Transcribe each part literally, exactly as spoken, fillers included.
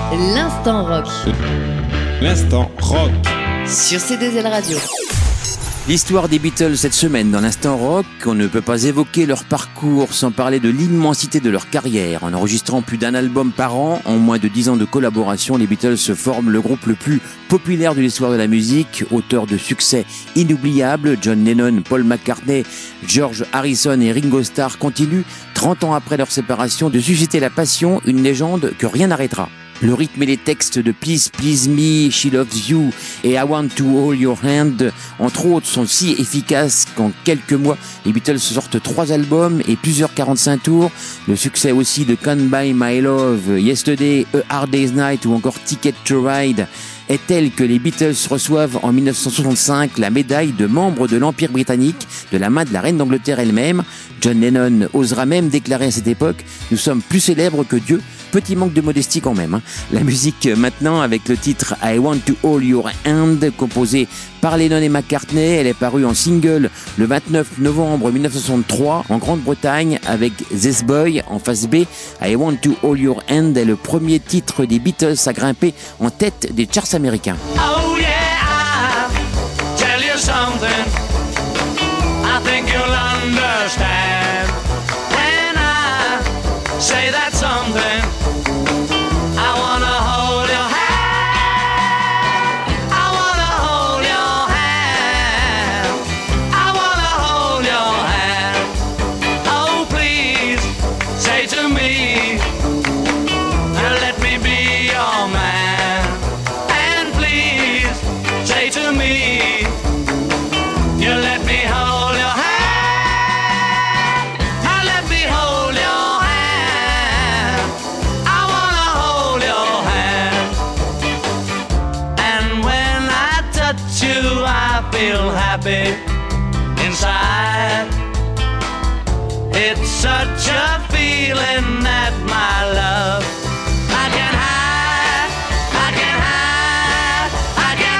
L'instant rock. L'instant rock. Sur C deux L Radio. L'histoire des Beatles cette semaine dans l'instant rock, on ne peut pas évoquer leur parcours sans parler de l'immensité de leur carrière. En enregistrant plus d'un album par an, en moins de dix ans de collaboration, les Beatles se forment le groupe le plus populaire de l'histoire de la musique, auteur de succès inoubliables. John Lennon, Paul McCartney, George Harrison et Ringo Starr continuent, trente ans après leur séparation, de susciter la passion, une légende que rien n'arrêtera. Le rythme et les textes de Please Please Me, She Loves You et I Want to Hold Your Hand, entre autres, sont si efficaces qu'en quelques mois, les Beatles sortent trois albums et plusieurs quarante-cinq tours. Le succès aussi de Can't Buy My Love, Yesterday, A Hard Day's Night ou encore Ticket to Ride est tel que les Beatles reçoivent en dix-neuf cent soixante-cinq la médaille de membre de l'Empire britannique de la main de la reine d'Angleterre elle-même. John Lennon osera même déclarer à cette époque « Nous sommes plus célèbres que Dieu ». Petit manque de modestie quand même. Hein. La musique maintenant avec le titre I Want to Hold Your Hand, composé par Lennon et McCartney. Elle est parue en single le vingt-neuf novembre dix-neuf cent soixante-trois en Grande-Bretagne avec This Boy en face B. I Want to Hold Your Hand est le premier titre des Beatles à grimper en tête des charts américains. Oh yeah, I'll tell you something I think you'll understand when I say that something. I wanna hold your hand. I wanna hold your hand. I wanna hold your hand. Oh please, say to me, let me be your man. And please, say to me, you let me hold your hand. I let me hold your hand. I wanna hold your hand. And when I touch you, I feel happy inside. It's such a feeling that my love I can hide, I can hide, I can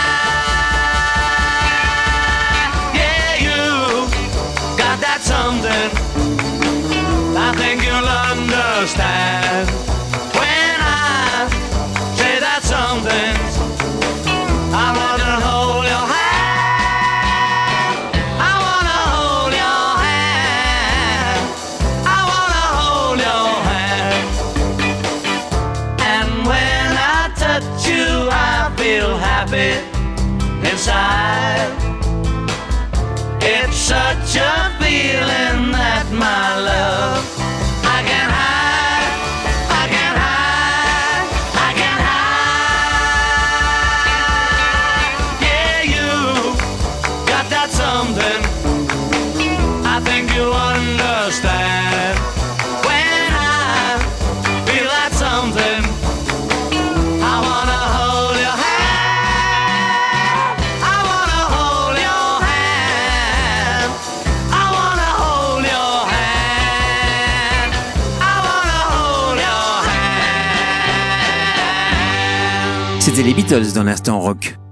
hide. Yeah, you got that something I think you'll understand when I say that something. I wanna hold your hand. I wanna hold your hand. I wanna hold your hand. And when I touch you, I feel happy inside. It's such a feeling that my love I can hide, I can hide, I can hide. Yeah, you got that something I think you understand when I feel that something. I wanna hold your hand. I wanna hold your hand. I wanna hold your hand. I wanna hold your hand. C'était les Beatles dans l'instant rock.